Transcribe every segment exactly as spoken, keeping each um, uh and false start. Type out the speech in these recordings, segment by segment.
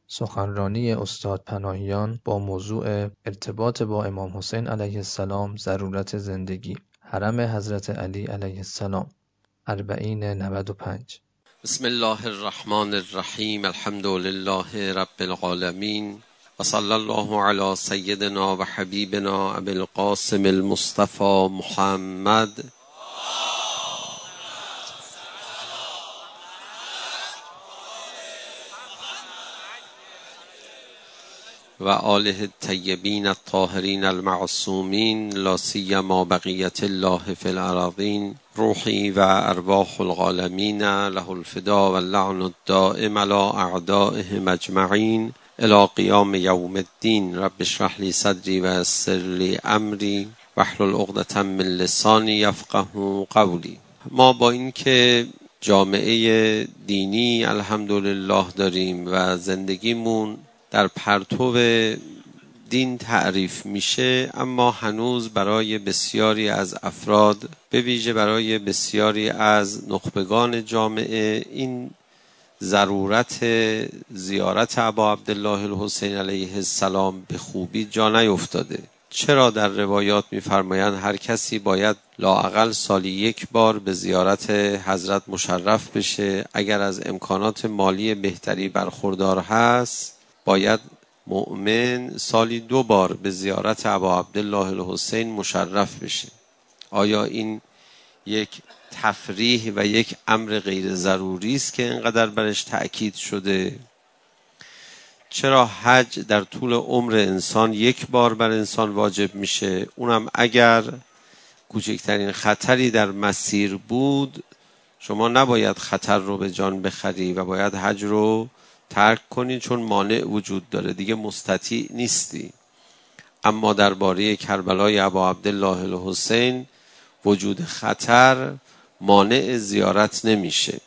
سخنرانی استاد پناهیان با موضوع ارتباط با امام حسین علیه السلام ضرورت زندگی، حرم حضرت علی علیه السلام، اربعین نود و پنج. بسم الله الرحمن الرحیم. الحمد لله رب العالمین و صلی الله علی سیدنا و حبیبنا ابی القاسم المصطفى محمد و آله الطیبین الطاهرین المعصومین لا سیما بقیت الله فی الارضین. روحی و ارواح العالمین له الفدا و اللعن الدائم علی اعدائهم اجمعین الی قیام یوم الدین. رب اشرح لی صدری و یسر لی امری واحلل عقدة من لسانی یفقهوا قولی. ما با اینکه جامعه دینی الحمدلله داریم و زندگیمون در پرتو دین تعریف میشه، اما هنوز برای بسیاری از افراد، به ویژه برای بسیاری از نخبگان جامعه، این ضرورت زیارت ابا عبدالله الحسین علیه السلام به خوبی جا نیفتاده. چرا در روایات میفرمایند هر کسی باید لااقل سالی یک بار به زیارت حضرت مشرف بشه؟ اگر از امکانات مالی بهتری برخوردار هست، باید مؤمن سالی دو بار به زیارت ابا عبدالله الحسین مشرف بشه. آیا این یک تفریح و یک امر غیر ضروری است که اینقدر برش تأکید شده؟ چرا حج در طول عمر انسان یک بار بر انسان واجب میشه؟ اونم اگر کوچکترین خطری در مسیر بود، شما نباید خطر رو به جان بخری و باید حج رو ترک کنی چون مانع وجود داره، دیگه مستطیع نیستی. اما درباره کربلای ابا عبدالله الحسین وجود خطر مانع زیارت نمیشه.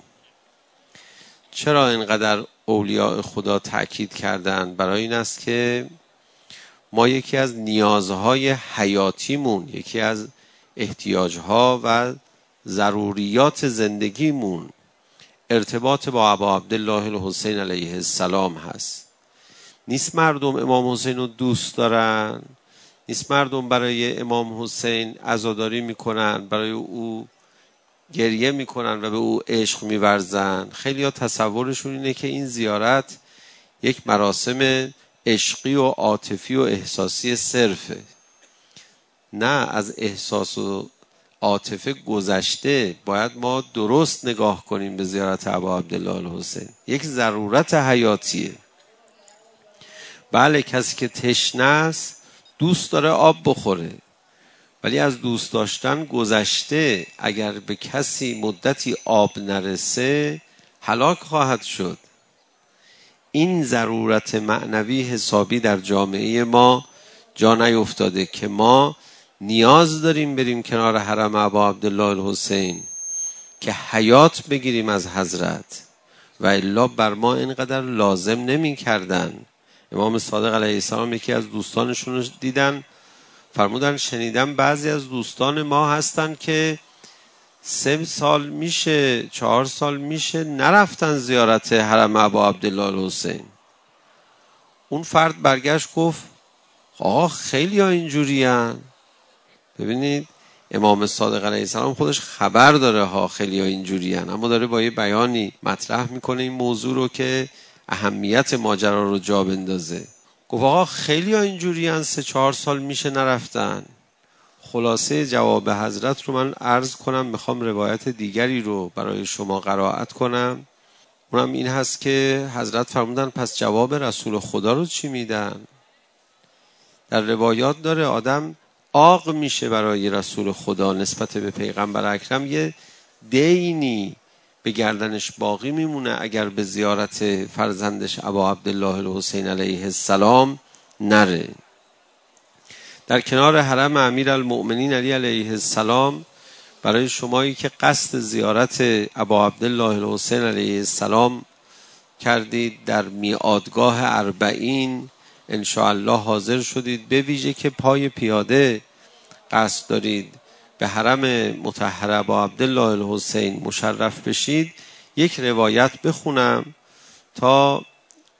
چرا اینقدر اولیاء خدا تأکید کردن؟ برای این است که ما یکی از نیازهای حیاتیمون، یکی از احتیاجها و ضروریات زندگیمون ارتباط با ابا عبدالله الحسین علیه السلام هست. نیست مردم امام حسین رو دوست دارن، نیست مردم برای امام حسین عزاداری میکنن، برای او گریه میکنن و به او عشق میورزن. خیلی ها تصورشون اینه که این زیارت یک مراسم عشقی و عاطفی و احساسی صرفه. نه، از احساس و عاطفه گذشته. باید ما درست نگاه کنیم به زیارت ابا عبدالله الحسین. یک ضرورت حیاتیه. بله، کسی که تشنه است دوست داره آب بخوره، ولی از دوست داشتن گذشته. اگر به کسی مدتی آب نرسه هلاک خواهد شد. این ضرورت معنوی حسابی در جامعه ما جا نیفتاده که ما نیاز داریم بریم کنار حرم ابا عبدالله الحسین که حیات بگیریم از حضرت، و الا بر ما اینقدر لازم نمی کردن. امام صادق علیه السلام یکی از دوستانشون رو دیدن، فرمودن شنیدم بعضی از دوستان ما هستن که سه سال میشه، چهار سال میشه نرفتن زیارت حرم ابا عبدالله الحسین. اون فرد برگشت گفت آقا خیلی ها اینجوری هن. ببینید امام صادق علیه السلام خودش خبر داره ها خیلی ها اینجوری هن، اما داره با یه بیانی مطرح میکنه این موضوع رو که اهمیت ماجرا رو جا بندازه. گفت آقا خیلی ها اینجوری هن، سه چهار سال میشه نرفتن. خلاصه جواب حضرت رو من عرض کنم، میخوام روایت دیگری رو برای شما قرائت کنم. اونم این هست که حضرت فرمودن پس جواب رسول خدا رو چی میدن؟ در روایات داره آدم عاق میشه برای رسول خدا نسبت به پیغمبر اکرم، یه دینی به گردنش باقی میمونه اگر به زیارت فرزندش ابا عبدالله الحسین علیه السلام نره. در کنار حرم امیرالمؤمنین علی علیه السلام، برای شمایی که قصد زیارت ابا عبدالله الحسین علیه السلام کردید، در میعادگاه اربعین انشاءالله حاضر شدید، به ویژه که پای پیاده قصد دارید به حرم مطهر ابا عبدالله الحسین مشرف بشید، یک روایت بخونم تا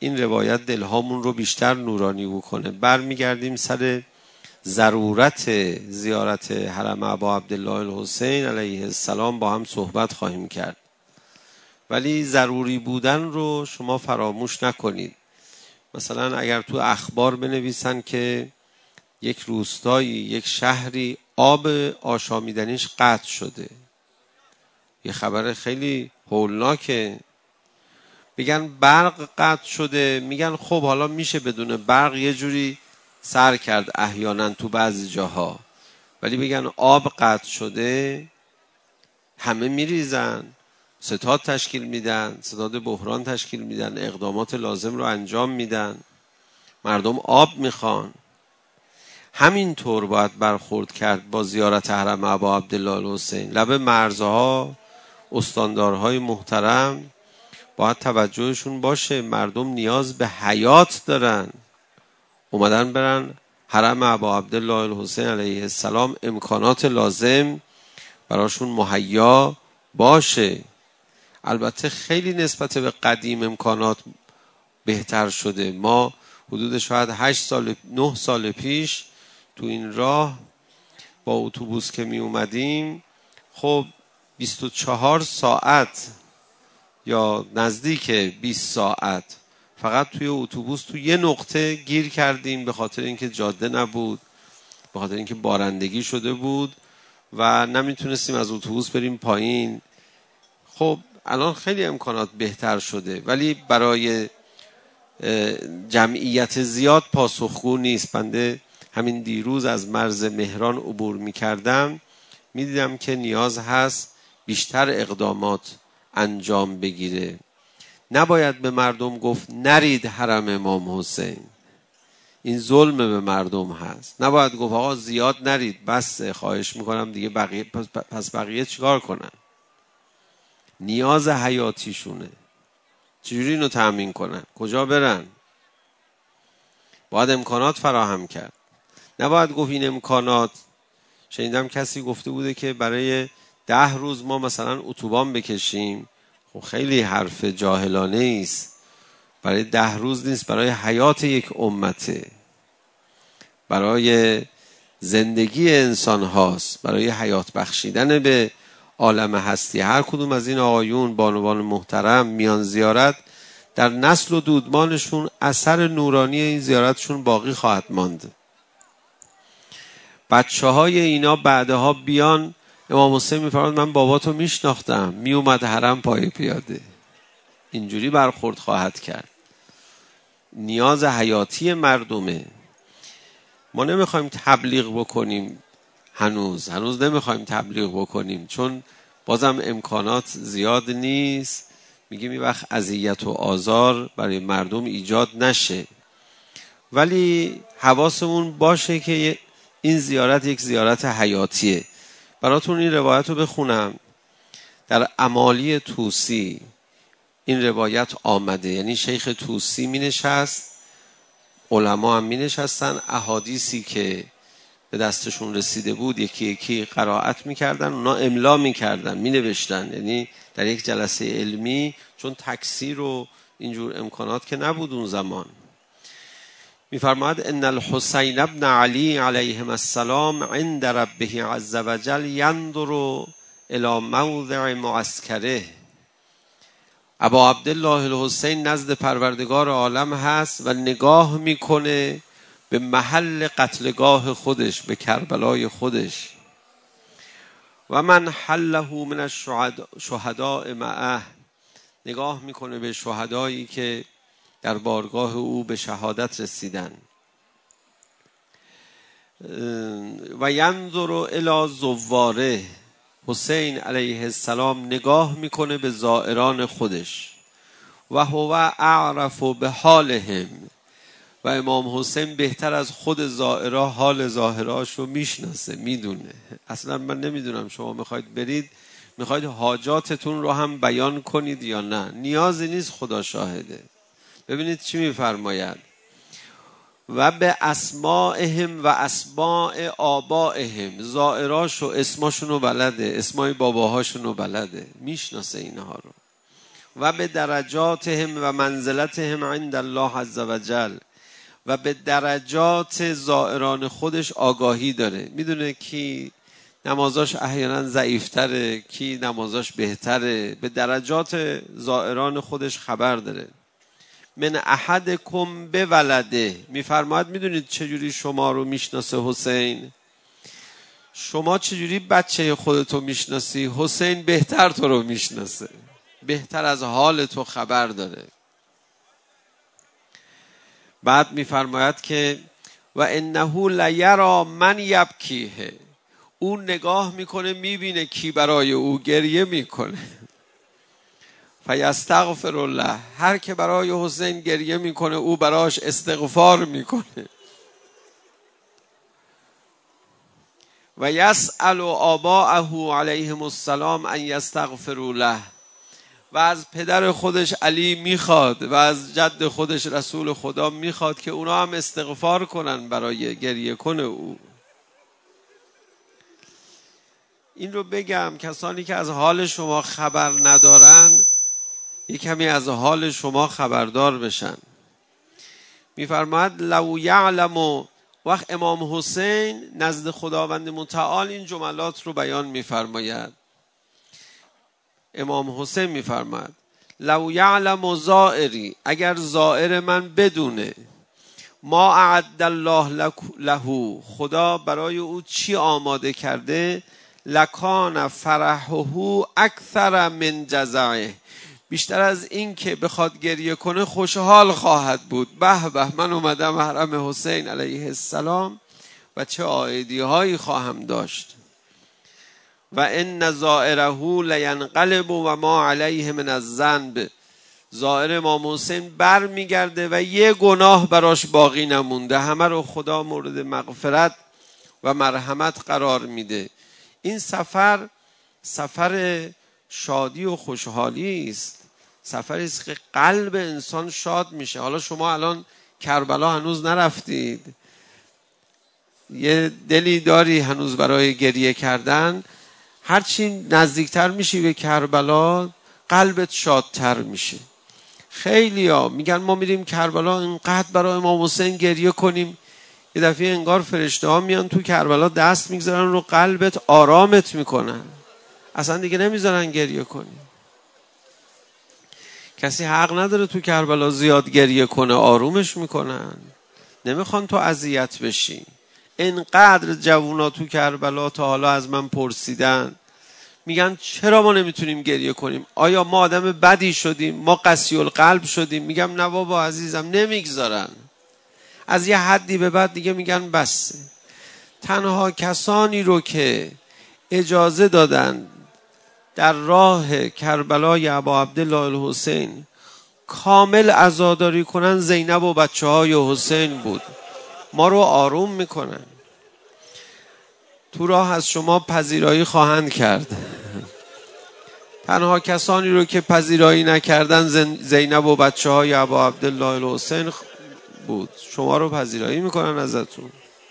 این روایت دلهامون رو بیشتر نورانی بکنه. برمیگردیم سر ضرورت زیارت حرم ابا عبدالله الحسین علیه السلام با هم صحبت خواهیم کرد، ولی ضروری بودن رو شما فراموش نکنید. مثلا اگر تو اخبار بنویسن که یک روستایی، یک شهری آب آشامیدنیش قطع شده، یه خبر خیلی هولناکه. بگن برق قطع شده، میگن خب حالا میشه بدون برق یه جوری سر کرد احیانا تو بعضی جاها، ولی بگن آب قطع شده، همه میریزن، ستاد تشکیل میدن، ستاد بحران تشکیل میدن، اقدامات لازم رو انجام میدن، مردم آب میخوان. همین طور باید برخورد کرد با زیارت حرم ابا عبدالله الحسین. لب مرزها استاندارهای محترم باید توجهشون باشه، مردم نیاز به حیات دارن، اومدن برن حرم ابا عبدالله الحسین علیه السلام، امکانات لازم براشون مهیا باشه. البته خیلی نسبت به قدیم امکانات بهتر شده. ما حدود شاید هشت سال نه سال پیش تو این راه با اتوبوس که می اومدیم، خب بیست و چهار ساعت یا نزدیک بیست ساعت فقط توی اتوبوس تو یه نقطه گیر کردیم، به خاطر اینکه جاده نبود، به خاطر اینکه بارندگی شده بود و نمیتونستیم از اتوبوس بریم پایین. خب الان خیلی امکانات بهتر شده، ولی برای جمعیت زیاد پاسخگو نیست. بنده همین دیروز از مرز مهران عبور میکردم، میدیدم که نیاز هست بیشتر اقدامات انجام بگیره. نباید به مردم گفت نرید حرم امام حسین، این ظلم به مردم هست. نباید گفت آقا زیاد نرید، بس خواهش میکنم دیگه، بقیه پس بقیه چیکار کنن؟ نیاز حیاتیشونه، چجوری اینو تأمین کنن؟ کجا برن؟ باید امکانات فراهم کرد. نباید گفت این امکانات، شنیدم کسی گفته بوده که برای ده روز ما مثلا اتوبان بکشیم. خب خیلی حرف جاهلانه است. برای ده روز نیست، برای حیات یک امته، برای زندگی انسان هاست، برای حیات بخشیدن به عالم هستی. هر کدوم از این آقایون بانوان محترم میان زیارت، در نسل و دودمانشون اثر نورانی این زیارتشون باقی خواهد ماند. بچه های اینا بعدها بیان، امام حسین میفرماد من باباتو میشناختم، میومد حرم پای پیاده. اینجوری برخورد خواهد کرد. نیاز حیاتی مردمه. ما نمیخوایم تبلیغ بکنیم، هنوز هنوز نمیخوایم تبلیغ بکنیم، چون بازم امکانات زیاد نیست. میگیم این وقت اذیت و آزار برای مردم ایجاد نشه، ولی حواسمون باشه که این زیارت یک زیارت حیاتیه. براتون این روایت رو بخونم. در امالی طوسی این روایت آمده، یعنی شیخ طوسی می نشست، علما هم می نشستن، احادیثی که به دستشون رسیده بود یکی یکی قرائت می کردن، اونا املا می کردن، می نوشتن. یعنی در یک جلسه علمی، چون تکثیر و اینجور امکانات که نبود اون زمان. می فرماید ان الحسین ابن علی علیهم السلام عند ربه عز وجل ينظر الى موضع معسکره. ابا عبدالله الحسین نزد پروردگار عالم هست و نگاه میکنه به محل قتلگاه خودش، به کربلای خودش. و من حله من الشهداء معه، نگاه میکنه به شهدایی که در بارگاه او به شهادت رسیدن. و ینظر الی زواره، حسین علیه السلام نگاه میکنه به زائران خودش. و هو اعرف به حالهم، و امام حسین بهتر از خود زائرها حال زائراش رو میشناسه، میدونه. اصلا من نمیدونم شما میخواید برید، میخواید حاجاتتون رو هم بیان کنید یا نه، نیازی نیست، خدا شاهده. ببینید چی میفرماید. و به اسمائهم و اسماء آبائهم، زائراش و اسماشونو بلده، اسمای باباهاشونو بلده، میشناسه اینها رو. و به درجاتهم و منزلتهم عند الله عز وجل، و به درجات زائران خودش آگاهی داره. میدونه کی نمازاش احیانا ضعیفتره، کی نمازاش بهتره، به درجات زائران خودش خبر داره. من احدکم به ولده، میفرماید میدونید چجوری شما رو میشناسه حسین؟ شما چجوری بچه خودتو میشناسی؟ حسین بهتر تو رو میشناسه، بهتر از حال تو خبر داره. بعد میفرماید که و انه لیرا من یبکیه، اون نگاه میکنه میبینه کی برای او گریه میکنه. فیستغفر الله، هر که برای حسین گریه میکنه او براش استغفار میکنه. و یسأل آباءه علیهم السلام ان یستغفروا له، و از پدر خودش علی میخواد و از جد خودش رسول خدا میخواد که اونا هم استغفار کنن برای گریه کنه او. این رو بگم کسانی که از حال شما خبر ندارن یک کمی از حال شما خبردار بشن. میفرماید لو یعلم، وقت امام حسین نزد خداوند متعال این جملات رو بیان میفرماید. امام حسین میفرماید لو یعلم زائری، اگر زائر من بدونه ما اعد الله له، خدا برای او چی آماده کرده، لکان فرحه اکثر من جزعه، بیشتر از این که بخواد گریه کنه خوشحال خواهد بود. به به من اومدم حرم حسین علیه السلام و چه عایدی هایی خواهم داشت. و ان زائره لینقلب و ما علیه من الذنب، زائر امام حسین بر میگرده و یه گناه براش باقی نمونده، همه رو خدا مورد مغفرت و مرحمت قرار میده. این سفر سفر شادی و خوشحالی است، سفری است که قلب انسان شاد میشه. حالا شما الان کربلا هنوز نرفتید، یه دلی داری هنوز برای گریه کردن، هرچی نزدیکتر میشی به کربلا قلبت شادتر میشه. خیلی ها میگن ما میریم کربلا اینقدر برای امام حسین گریه کنیم، یه دفعه انگار فرشته ها میان تو کربلا دست میگذارن رو قلبت، آرامت میکنن، اصلا دیگه نمیذارن گریه کنی. کسی حق نداره تو کربلا زیاد گریه کنه، آرومش میکنن، نمیخوان تو اذیت بشی. اینقدر جوونا تو کربلا تا حالا از من پرسیدن، میگن چرا ما نمیتونیم گریه کنیم؟ آیا ما آدم بدی شدیم؟ ما قسی القلب شدیم؟ میگم نه بابا عزیزم، نمیگذارن. از یه حدی به بعد دیگه میگن بس. تنها کسانی رو که اجازه دادن در راه کربلای ابا عبدالله الحسین کامل عزاداری کنن زینب و بچه های حسین بود. ما رو آروم میکنن. تو راه از شما پذیرایی خواهند کرد. تنها کسانی رو که پذیرایی نکردن زینب و بچه های ابا عبدالله الحسین بود. شما رو پذیرایی میکنن ازتون.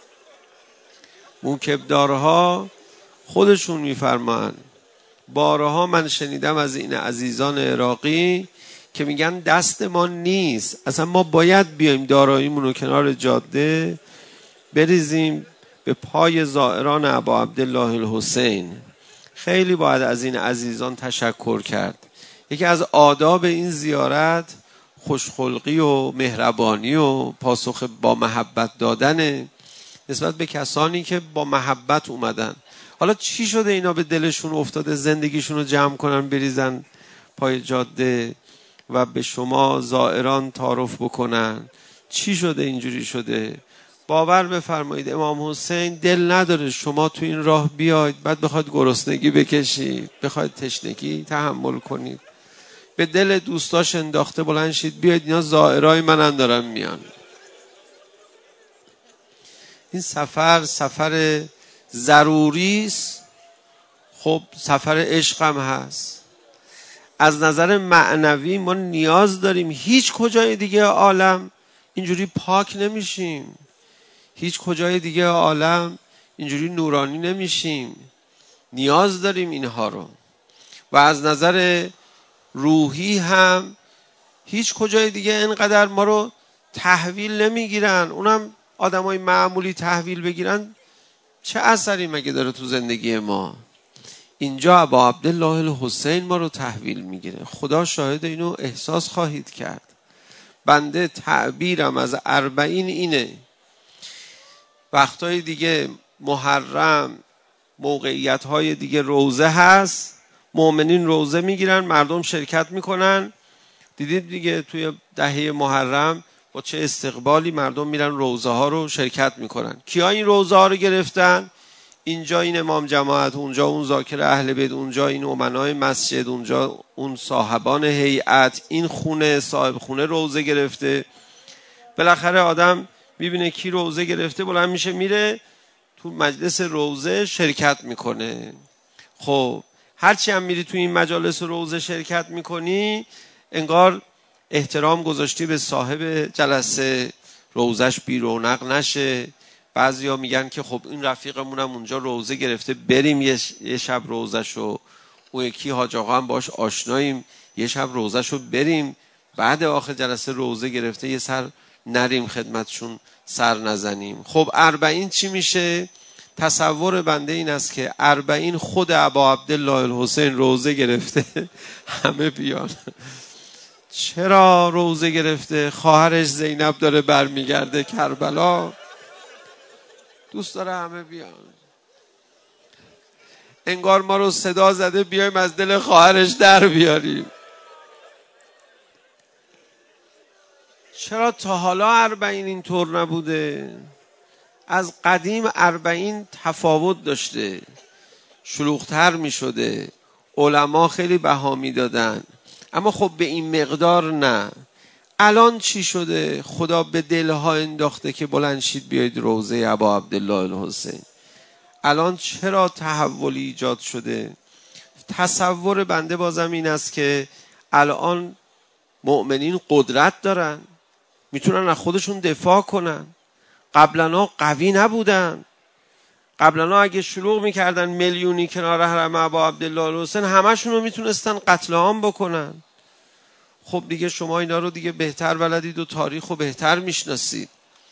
موکبدارها خودشون میفرمان. بارها من شنیدم از این عزیزان عراقی که میگن دست ما نیست، اصلا ما باید بیایم داراییمون رو کنار جاده بریزیم به پای زائران ابا عبدالله الحسین. خیلی باید از این عزیزان تشکر کرد. یکی از آداب این زیارت خوشخلقی و مهربانی و پاسخ با محبت دادن نسبت به کسانی که با محبت اومدن. حالا چی شده اینا به دلشون افتاده زندگیشون رو جمع کنن بریزن پای جاده و به شما زائران تعارف بکنن؟ چی شده اینجوری شده؟ باور بفرمایید امام حسین دل نداره شما تو این راه بیاید بعد بخواید گرسنگی بکشید، بخواید تشنگی تحمل کنید. به دل دوستاش انداخته بلند شید بیاید اینا زائرای منن دارن میان. این سفر سفر ضروری است. خب سفر عشق هم هست. از نظر معنوی ما نیاز داریم. هیچ کجای دیگه عالم اینجوری پاک نمیشیم، هیچ کجای دیگه عالم اینجوری نورانی نمیشیم. نیاز داریم اینها رو. و از نظر روحی هم هیچ کجای دیگه اینقدر ما رو تحویل نمیگیرن. اونم آدمای معمولی تحویل بگیرن چه اثری مگه داره تو زندگی ما؟ اینجا ابا عبدالله الحسین ما رو تحویل میگیره. خدا شاهد، اینو احساس خواهید کرد. بنده تعبیرم از اربعین اینه، وقتای دیگه محرم، موقعیت های دیگه روزه هست، مؤمنین روزه میگیرن، مردم شرکت میکنن. دیدید دیگه توی دهه محرم با چه استقبالی مردم میرن روزه ها رو شرکت میکنن. کیا این روزه ها رو گرفتن؟ اینجا این امام جماعت، اونجا اون ذاکر اهل بیت، اونجا این امنای مسجد، اونجا اون صاحبان هیئت، این خونه صاحب خونه روزه گرفته. بالاخره آدم میبینه کی روزه گرفته، بلند میشه میره تو مجلس روزه شرکت میکنه. خب هرچی هم میری تو این مجالس روزه شرکت میکنی، انگار احترام گذاشتی به صاحب جلسه، روزش بی رونق نشه. بعضیا میگن که خب این رفیقمونم اونجا روزه گرفته، بریم یه شب روزهشو، اون یکی حاج آقا هم باش آشناییم، یه شب روزهشو بریم، بعد آخر جلسه روزه گرفته یه سر نریم خدمتشون سر نزنیم. خب اربعین چی میشه؟ تصور بنده این است که اربعین خود ابا عبدالله الحسین روزه گرفته همه بیان. چرا روزه گرفته؟ خواهرش زینب داره برمیگرده کربلا، دوست داره همه بیان. انگار ما رو صدا زده بیایم از دل خواهرش در بیاریم. چرا تا حالا اربعین اینطور نبوده؟ از قدیم اربعین تفاوت داشته، شلوغ‌تر می شده، علما خیلی بها می دادن، اما خب به این مقدار نه. الان چی شده؟ خدا به دلها انداخته که بلند شید بیاید روزه ابا عبدالله الحسین. الان چرا تحولی ایجاد شده؟ تصور بنده بازم این است که الان مؤمنین قدرت دارن، میتونن از خودشون دفاع کنن. قبلا قوی نبودن. قبلا اگه شلوغ میکردن میلیونی کنار حرم ابا عبدالله الحسین، همشون رو میتونستن قتل عام بکنن. خب دیگه شما اینا رو دیگه بهتر بلدید و تاریخ رو بهتر میشناسید.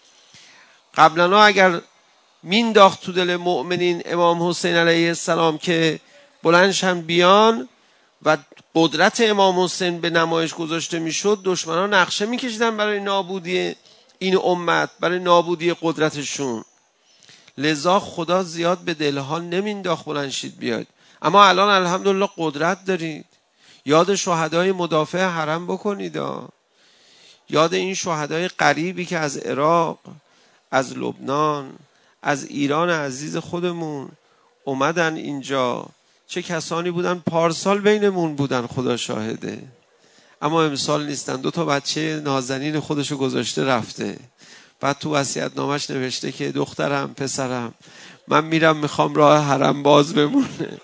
قبلا اگر مینداخت تو دل مؤمنین امام حسین علیه السلام که بلندشن بیان و قدرت امام حسین به نمایش گذاشته میشد، دشمنان نقشه میکشیدن برای نابودی این امت، برای نابودی قدرتشون. لذا خدا زیاد به دلها نمینداخت بلند شید بیاد. اما الان الحمدلله قدرت دارید. یاد شهدای مدافع حرم بکنید، یاد این شهدای غریبی که از عراق، از لبنان، از ایران عزیز خودمون اومدن اینجا. چه کسانی بودن پارسال بینمون بودن، خدا شاهده، اما امسال نیستن. دو تا بچه نازنین خودشو گذاشته رفته، بعد تو وصیت‌نامش نوشته که دخترم پسرم من میرم میخوام راه حرم باز بمونه.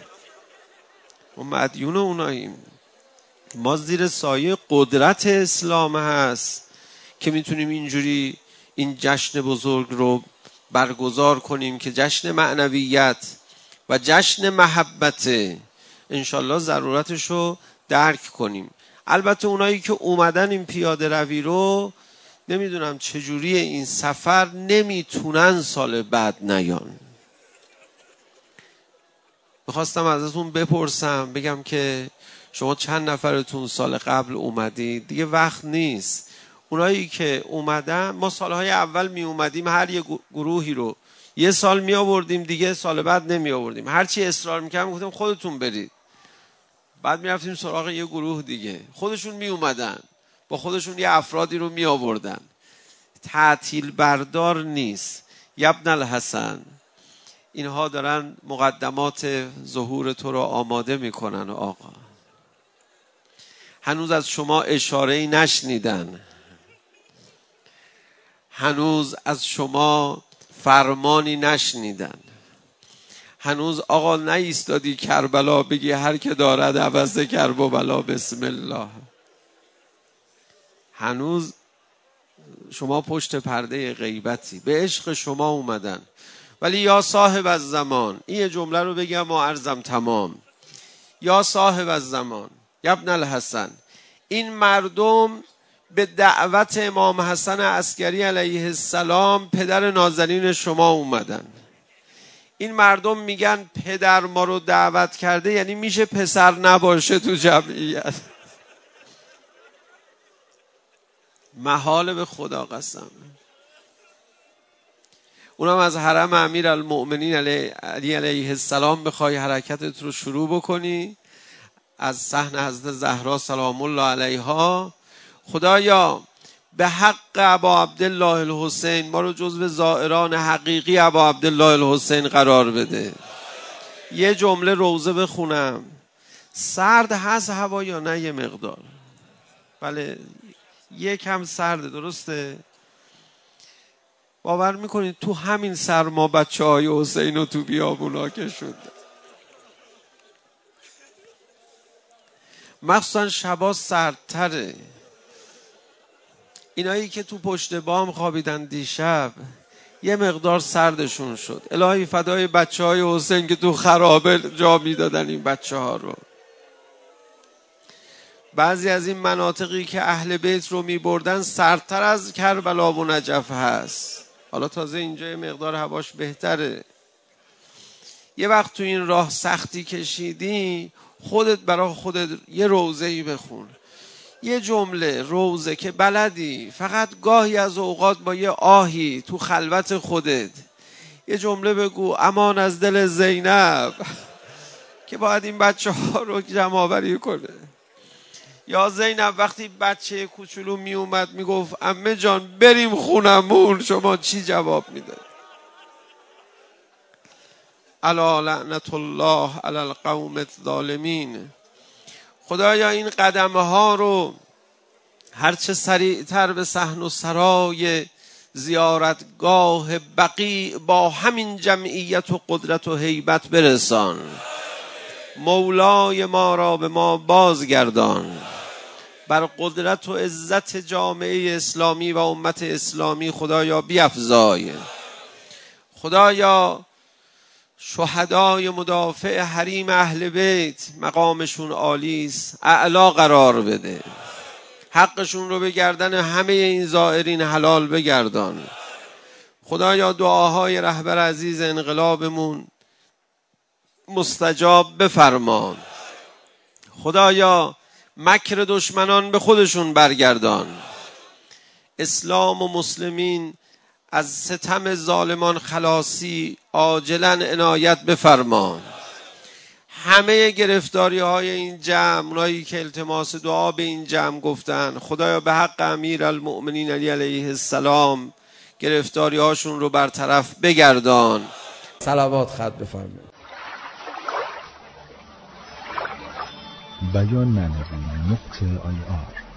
ما مدیون اوناییم. ما زیر سایه قدرت اسلام هست که میتونیم اینجوری این جشن بزرگ رو برگزار کنیم که جشن معنویت و جشن محبت. انشالله ضرورتش رو درک کنیم. البته اونایی که اومدن این پیاده روی رو نمیدونم چجوری این سفر نمیتونن سال بعد نیان. میخواستم ازتون بپرسم، بگم که شما چند نفرتون سال قبل اومدید؟ دیگه وقت نیست. اونایی که اومدن، ما سالهای اول می اومدیم هر یه گروهی رو یه سال می آوردیم، دیگه سال بعد نمی آوردیم. هرچی اصرار میکردم گفتم خودتون برید، بعد می رفتیم سراغ یه گروه دیگه. خودشون می اومدن با خودشون یه افرادی رو می آوردن. تعطیل بردار نیست. یبن الحسن، اینها دارن مقدمات ظهور تو رو آماده میکنن. آقا هنوز از شما اشاره‌ای نشنیدن، هنوز از شما فرمانی نشنیدن، هنوز آقا نایستادی کربلا بگی هر که دارد عوض کرب و بلا بسم الله. هنوز شما پشت پرده غیبتی، به عشق شما اومدن. ولی یا صاحب الزمان، این جمله رو بگم و عرضم تمام. یا صاحب الزمان، ابن الحسن، این مردم به دعوت امام حسن عسکری علیه السلام پدر نازنین شما اومدن. این مردم میگن پدر ما رو دعوت کرده، یعنی میشه پسر نباشه تو جمعیت. محال به خدا قسم. اونم از حرم امیر المؤمنین علی علیه السلام بخوای حرکتت رو شروع بکنی، از صحن حضرت زهرا سلام الله علیها. خدایا به حق ابا عبدالله الحسین ما رو جزو زائران حقیقی ابا عبدالله الحسین قرار بده. یه جمله روزه بخونم. سرد هست هوا یا نه؟ یه مقدار، بله یکم سرده، درسته؟ باور میکنید تو همین سرما بچه های حسین رو تو بیابونا که شد، مخصوصا شبا سردتره. اینایی که تو پشت بام خوابیدن دیشب یه مقدار سردشون شد. الهی فدای بچه های حسین که تو خرابه جا میدادن این بچه ها رو. بعضی از این مناطقی که اهل بیت رو میبردن سردتر از کربلا و نجف هست. حالا تازه اینجا یه مقدار هواش بهتره. یه وقت تو این راه سختی کشیدی، خودت برای خودت یه روزه‌ای بخون، یه جمله روزه که بلدی، فقط گاهی از اوقات با یه آهی تو خلوت خودت یه جمله بگو، امان از دل زینب که باید این بچه ها رو جمع آوری کنه. یا زینب وقتی بچه کوچولو می اومد می گفت عمه جان بریم خونمون، شما چی جواب میداد؟ الا لعنت الله علی القوم الظالمین. خدایا این قدمه ها رو هرچه سریعتر به صحن و سرای زیارتگاه بقیع با همین جمعیت و قدرت و هیبت برسان. مولای ما را به ما بازگردان. بر قدرت و عزت جامعه اسلامی و امت اسلامی خدایا بیفزای. خدایا شهدای مدافع حریم اهل بیت مقامشون عالی است، اعلا قرار بده. حقشون رو به گردن همه این زائرین حلال بگردان. خدایا دعاهای رهبر عزیز انقلابمون مستجاب بفرمان. خدایا مکر دشمنان به خودشون برگردان. اسلام و مسلمین از ستم ظالمان خلاصی عاجلا عنایت بفرمان. همه گرفتاری های این جمع، اونایی که التماس دعا به این جمع گفتن، خدایا به حق امیر المؤمنین علی علیه السلام گرفتاری هاشون رو برطرف بگردان. صلوات خط بفرمایید. بیان معنوی نقطه آی آر